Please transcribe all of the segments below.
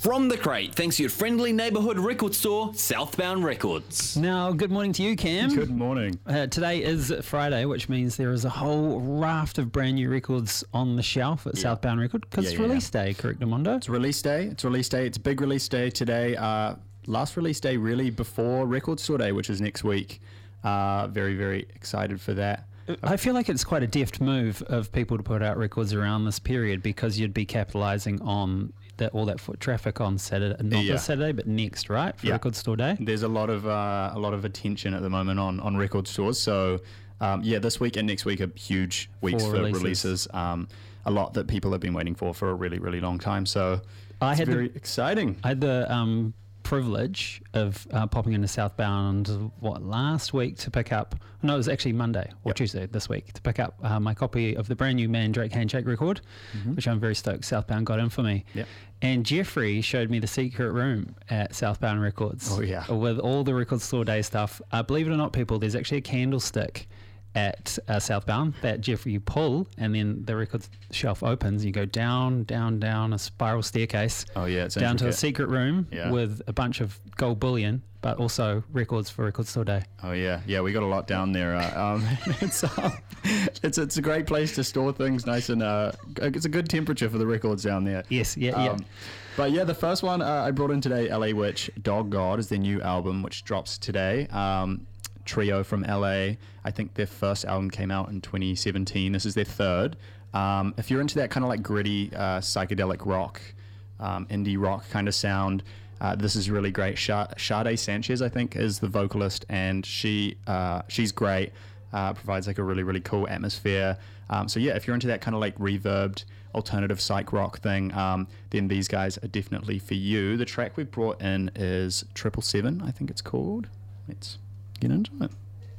From the crate, thanks to your friendly neighbourhood record store, Southbound Records. Now, good morning to you, Cam. Good morning. Today is Friday, which means there is a whole raft of brand new records on the shelf at Southbound Record because it's release day, correct, Amondo? It's release day. It's a big release day today. Last release day really before Record Store Day, which is next week. Very, very excited for that. I feel like it's quite a deft move of people to put out records around this period because you'd be capitalising on all that foot traffic on Saturday, not this Saturday, but next, right, for Record Store Day. There's a lot of attention at the moment on record stores. So this week and next week are huge weeks for releases. A lot that people have been waiting for a really, really long time. So it's very exciting. I had the privilege of popping into Southbound last week to pick up, no, it was actually Monday or Tuesday this week, to pick up my copy of the brand new Mandrake Handshake record, which I'm very stoked Southbound got in for me. And Jeffrey showed me the secret room at Southbound Records with all the Record Store Day stuff. Believe it or not, people, there's actually a candlestick at Southbound that Jeffrey you pull, and then the record shelf opens. You go down a spiral staircase. It's down intricate. To a secret room with a bunch of gold bullion, but also records for Record Store Day. We got a lot down there. It's a great place to store things, nice and it's a good temperature for the records down there. But the first one I brought in today, LA Witch, Dog God, is their new album, which drops today. Trio from LA. I think their first album came out in 2017. This is their third. If you're into that kind of like gritty psychedelic rock, indie rock kind of sound, this is really great. Sade Sanchez, I think, is the vocalist, and she's great. Provides like a really, really cool atmosphere. If you're into that kind of like reverbed alternative psych rock thing, then these guys are definitely for you. The track we brought in is 777, I think it's called. Let's get into it.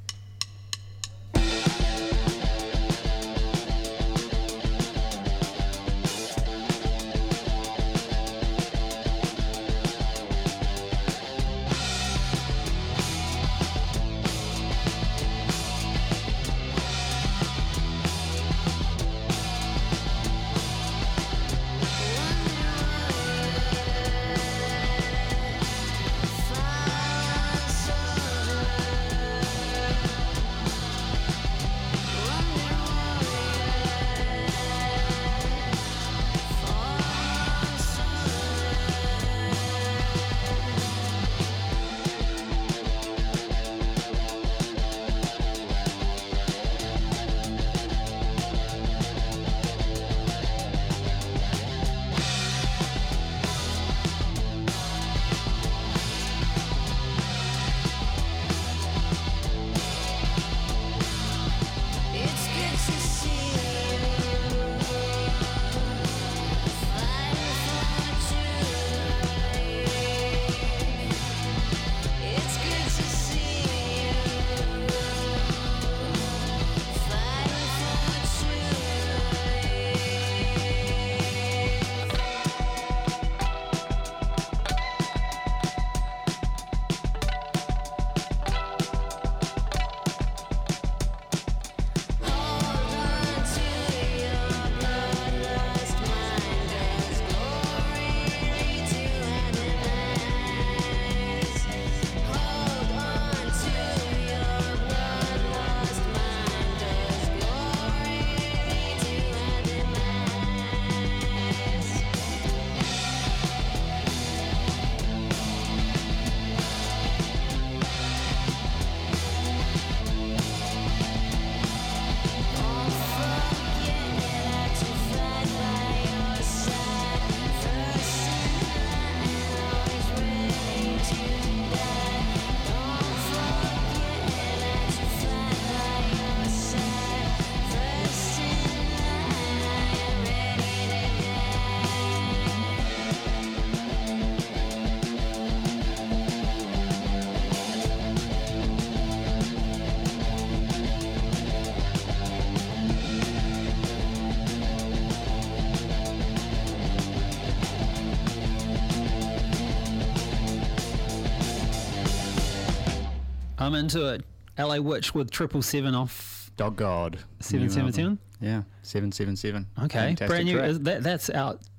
I'm into it. LA Witch with 777 off Dog God. 777? Yeah, 777. Okay, Fantastic brand new. track. That's out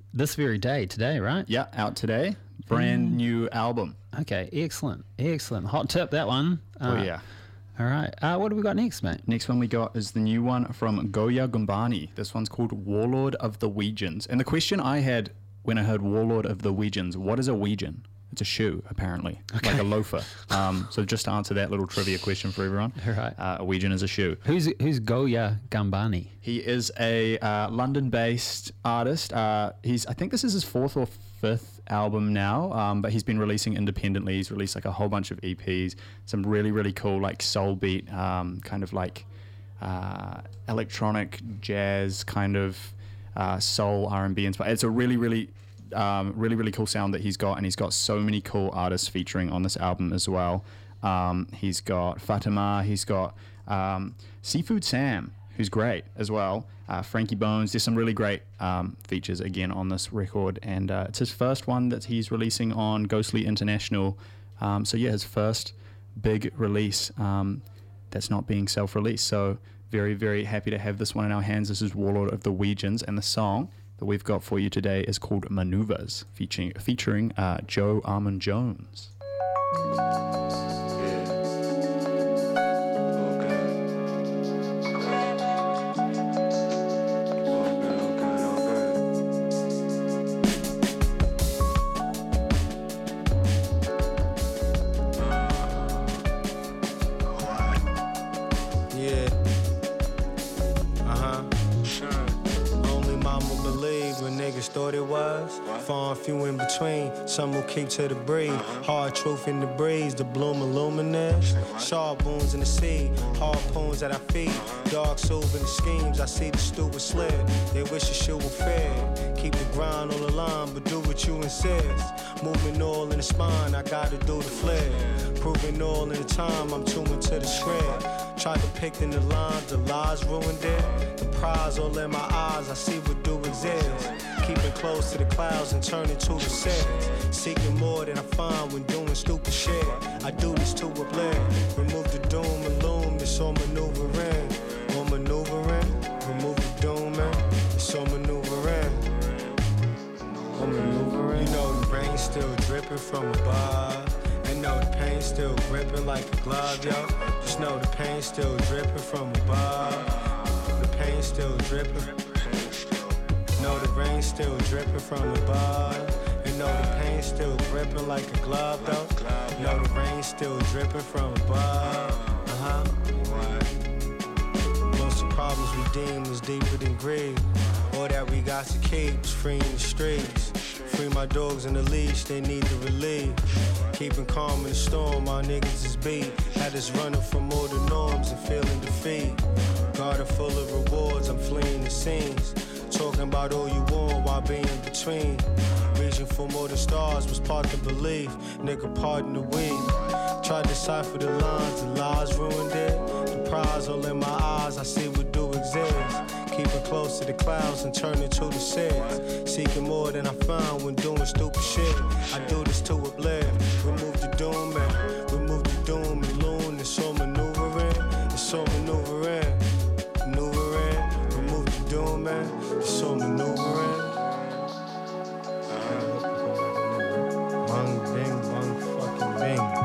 this very day, today, right? Yeah, out today. Brand new album. Okay, excellent. Hot tip, that one. Oh, yeah. All right. What do we got next, mate? Next one we got is the new one from Goya Gumbani. This one's called Warlord of the Weegians. And the question I had when I heard Warlord of the Weegians, what is a Weegian? It's a shoe, apparently, like a loafer. So just to answer that little trivia question for everyone, All right. A Weegian is a shoe. Who's Goya Gumbani? He is a London-based artist. I think this is his 4th or 5th album now, but he's been releasing independently. He's released like a whole bunch of EPs, some really, really cool like soul beat, kind of like electronic jazz kind of soul R&B inspired. It's a really, really cool sound that he's got, and he's got so many cool artists featuring on this album as well. He's got Fatima, he's got Seafood Sam, who's great as well, Frankie Bones. There's some really great features again on this record, and it's his first one that he's releasing on Ghostly International. So yeah, his first big release that's not being self-released. So very, very happy to have this one in our hands. This is Warlord of the Weegians, and the song that we've got for you today is called Maneuvers, featuring Joe Armon-Jones. Far and few in between, some will keep to the breed. Hard truth in the breeze, the bloom illuminates. Sharp wounds in the sea, harpoons at our feet. Dark souvenir schemes, I see the stupid slip. They wish the shoe were fair. Keep the grind on the line, but do what you insist. Moving all in the spine, I gotta do the flip. Proving all in the time, I'm tuned to the script. Tried depicting the lines, the lies ruined it. The prize all in my eyes, I see what do exist. Keeping close to the clouds and turning to the sets. Seeking more than I find when doing stupid shit. I do this to uplift. Remove the doom and loom, it's all maneuvering. All maneuvering. Remove the doom and it's all maneuvering. All maneuvering. You know the rain still dripping from above. And know the pain still gripping like a glove, yo. Just know the pain still dripping from above. The pain still dripping. Know the rain still dripping from above. And know the pain still gripping like a glove, though. Know the rain still dripping from above. Most of the problems we deem is deeper than greed. All that we got to keep is free in the streets. Free my dogs in the leash, they need the relief. Keeping calm in the storm, my niggas is beat. Had us running from all the norms and feeling defeat. Garden full of rewards, I'm fleeing the scenes. Talking about all you want while being between. Reaching for more than stars was part of the belief. Nigga, pardon the weak. Tried to decipher the lines, the lies ruined it. The prize all in my eyes, I see what do exist. Keeping close to the clouds and turning to the sets. Seeking more than I found when doing stupid shit. I do this to uplift. Remove the doom and remove the doom and loon. It's all maneuvering. It's all maneuvering. Maneuvering. Remove the doom and it's all maneuvering. Bang, bing, bang, fucking bing.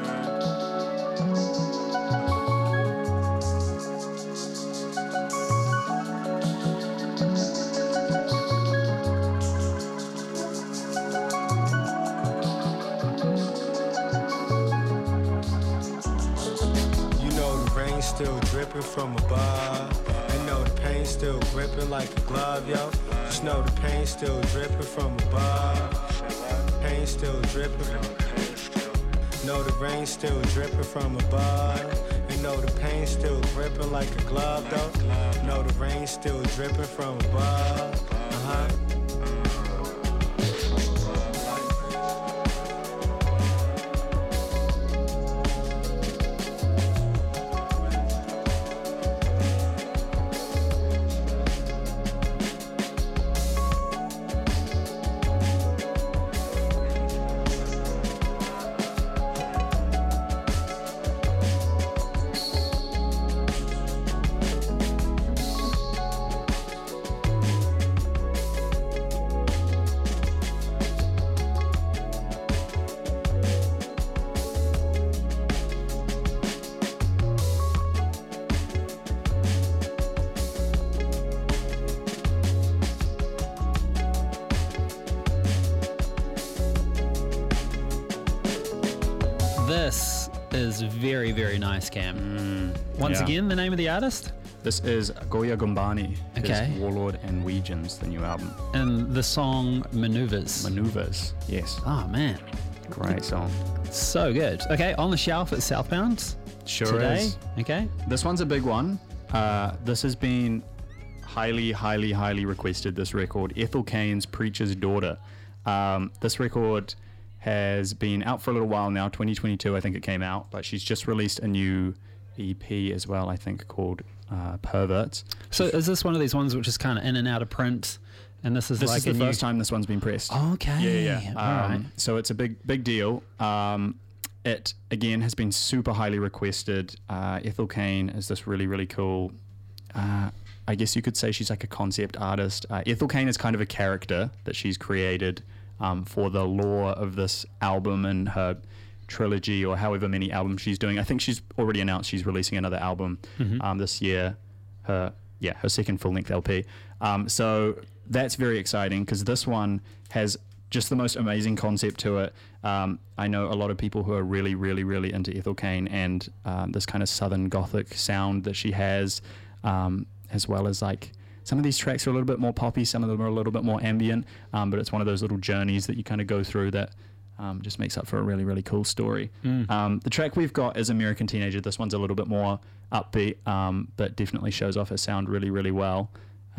Still dripping from above. And know the pain still gripping like a glove, yo. Just know the pain still dripping from above. Pain still dripping. Know the rain still dripping from above. And know the pain still gripping like a glove, though. Know the rain still dripping from above. this is very, very nice, Cam. Once again, the name of the artist? This is Goya Gumbani. Okay. His Warlord and Weegens, the new album. And the song Maneuvers. Maneuvers, yes. Oh, man. Great song. So good. Okay, on the shelf at Southbound. Sure today. is. Okay. This one's a big one. This has been highly, highly, highly requested, this record. Ethel Cain's Preacher's Daughter. This record has been out for a little while now, 2022 I think it came out, but she's just released a new EP as well, I think, called Perverts. So is this one of these ones which is kind of in and out of print? And this is This like is the first time this one's been pressed. Okay. Yeah. All right. So it's a big deal. It, again, has been super highly requested. Ethel Cain is this really, really cool... I guess you could say she's like a concept artist. Ethel Cain is kind of a character that she's created for the lore of this album and her trilogy, or however many albums she's doing. I think she's already announced she's releasing another album this year. Her second full-length LP. So that's very exciting because this one has just the most amazing concept to it. I know a lot of people who are really, really, really into Ethel Cain and this kind of southern gothic sound that she has, as well as like some of these tracks are a little bit more poppy, some of them are a little bit more ambient, but it's one of those little journeys that you kind of go through that just makes up for a really, really cool story. The track we've got is American Teenager. This one's a little bit more upbeat, but definitely shows off her sound really, really well.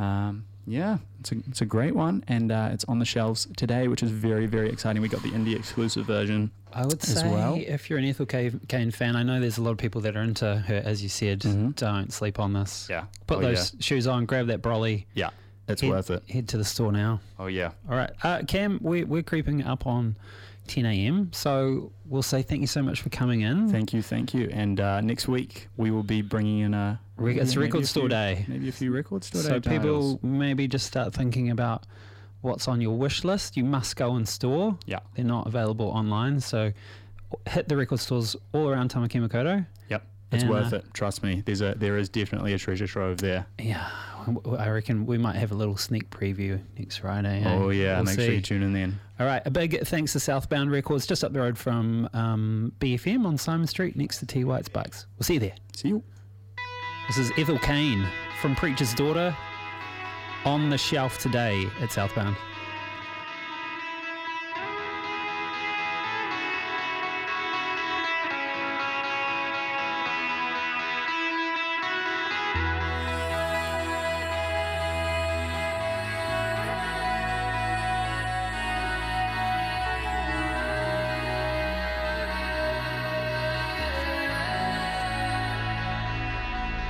It's a great one, and it's on the shelves today, which is very, very exciting. We got the indie exclusive version. I would say, well. if you're an Ethel Cain fan, I know there's a lot of people that are into her, as you said. Don't sleep on this. Yeah. Put those shoes on, grab that brolly. Yeah, it's worth it. Head to the store now. Oh, yeah. All right. Cam, we're creeping up on 10 a.m, so we'll say thank you so much for coming in. Thank you. And next week, we will be bringing in it's Record Store Day. Maybe a few Record Store Day So titles. people maybe just start thinking about what's on your wish list. You must go in store. Yeah. They're not available online, so hit the record stores all around Tamaki Makaurau. Yep. It's And, worth it. Trust me. There is definitely a treasure trove there. Yeah, I reckon we might have a little sneak preview next Friday. Oh, yeah. We'll Make see. sure you tune in then. All right, a big thanks to Southbound Records, just up the road from BFM on Simon Street, next to T. White's Bucks. We'll see you there. See you. This is Ethel Cain from Preacher's Daughter, on the shelf today at Southbound.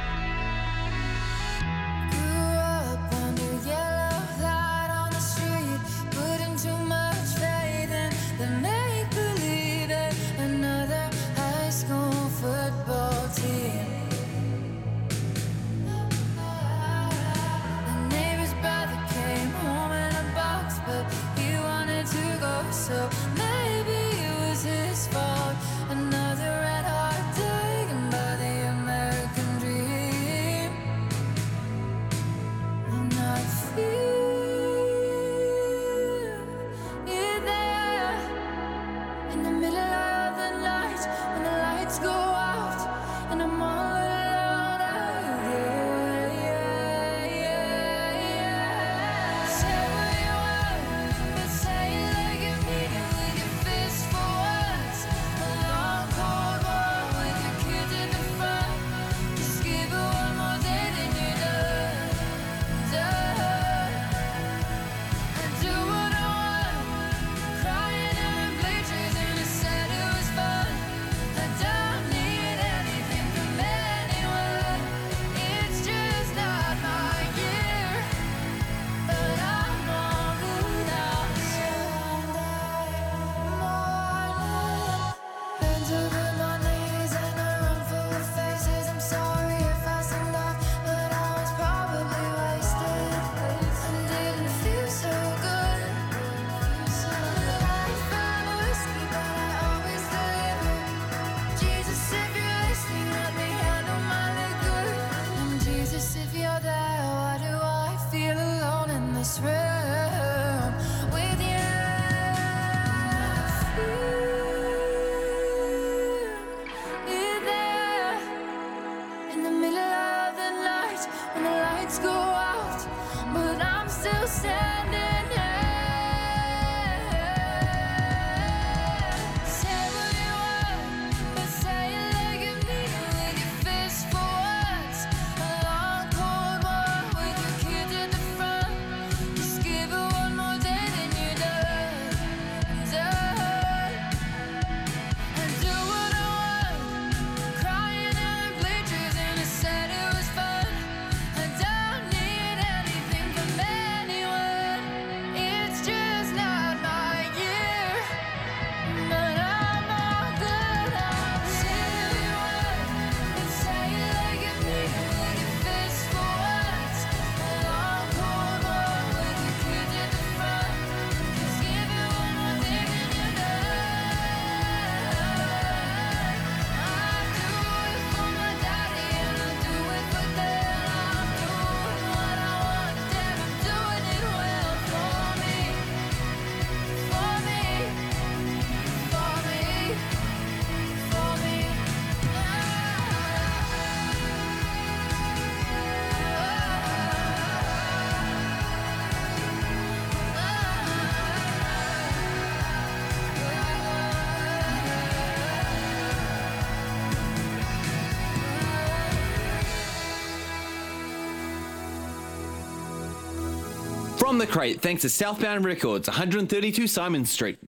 Grew up under yellow light on the street. From the Crate, thanks to Southbound Records, 132 Simon Street.